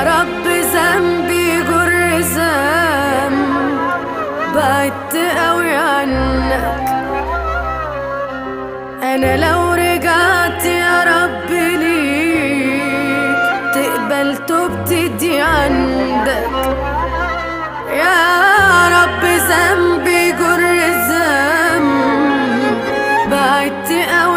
رب ذنبي جر ذنب، بعدت قوي عنك. انا لو رجعت يا رب ليك تقبل توبتي دي عندك. يا رب ذنبي جر ذنب، بعدت قوي